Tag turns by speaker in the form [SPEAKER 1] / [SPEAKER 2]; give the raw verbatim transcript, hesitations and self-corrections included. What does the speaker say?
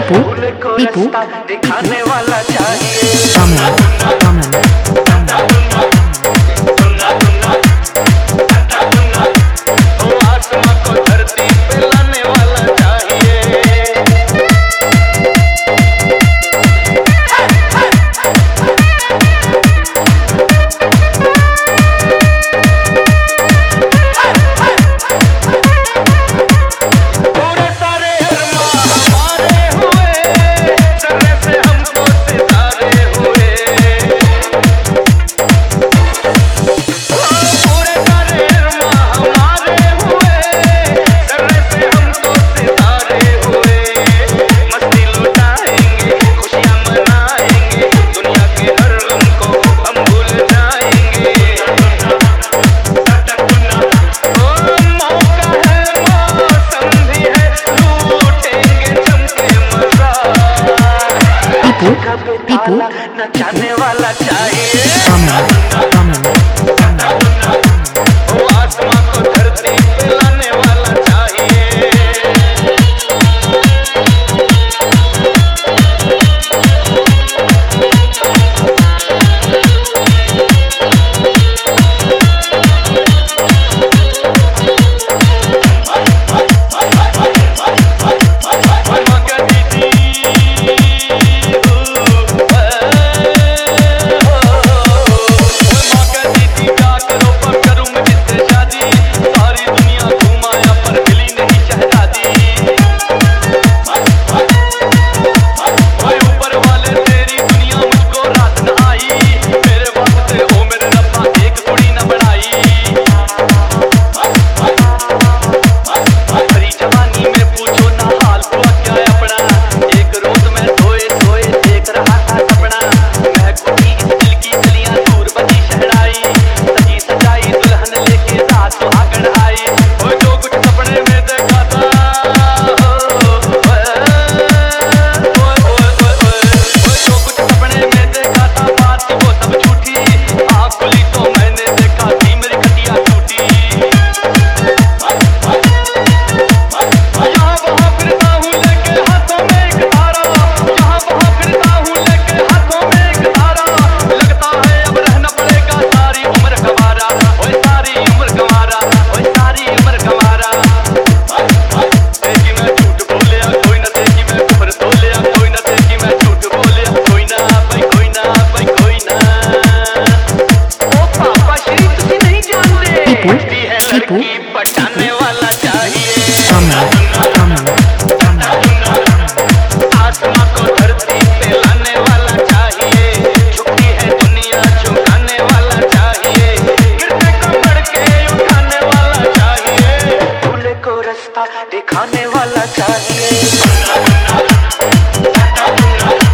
[SPEAKER 1] टीपू टीपू
[SPEAKER 2] दिखाने वाला चाहिए।
[SPEAKER 1] कमन कमन
[SPEAKER 2] आसमां को धरती पे लाने वाला चाहिए। पूरे सारे अरमान हमारे हुए, जर्रे से हमको सितारे हुए। पूरे सारे अरमान हमारे हुए, जर्रे से हमको सितारे हुए। मस्ती लुटाएंगे, खुशियाँ मनाएंगे, दुनिया के हर गम को हम भूल जाएंगे। ओ मौका है, मौसम भी है, लूटेंगे जम के मजा।
[SPEAKER 1] टीपू टीपू
[SPEAKER 2] नचाने वाला चाहिए।
[SPEAKER 1] कमन कमन
[SPEAKER 2] ओ आसमां को धरती पे लाने वाला चाहिए। मगर दीदी मगर दीदी क्या करो पर करूं मैं किससे शादी। सारी दुनिया घुमाया पर मिली नहीं शहजादी। ओए ऊपर वाले तेरी दुनिया मुझको रात न आई। मेरे वास्ते ओ मेरे रब्बा एक कुड़ी न बनाई। भरी जवानी में पूछो ना हाल हुआ क्या है अपना। एक रोज मैं सोए सोए देख रहा था सपना। महक उठी इस दिल की गलियां, दूर बजी शहनाई। सजी सजाई दुल्हन लेके रात सुहागन आई। ओए जो कुछ सपने में देखा था, ओए ओए ओए ओए जो कुछ सपने में देखा था, बात वो सब झूठी। आँख खुली तो मैंने देखा थी मेरी खटिया टूटी। यहाँ वहाँ फिरता हूँ लेके हाथों में एक तारा। यहाँ वहाँ फिरता हूँ लेके हाथों में एक तारा। लगता है अब रहना पड़ेगा सारी उम्र गंवारा। ओए सारी उम्र गंवारा, ओए सारी उम्र गंवारा। देखी मैं झूठ बोलिया कोई ना, देखी मैं कुफर तोलिया कोई ना, देखी मैं झूठ बोलिया कोई ना, भाई कोई ना, भाई कोई ना। ओ पापा श्री तुसी नहीं जानते,
[SPEAKER 1] टीपू,
[SPEAKER 2] पढ़ती है
[SPEAKER 1] टीपू।
[SPEAKER 2] लड़की पटाने वाला चाहिए।
[SPEAKER 1] कमन कमन
[SPEAKER 2] आसमां को धरती पे लाने वाला चाहिए। झुकती है दुनिया झुकाने वाला चाहिए। गिरते कमर के उठाने वाला चाहिए। भूले को रास्ता दिखाने वाला चाहिए।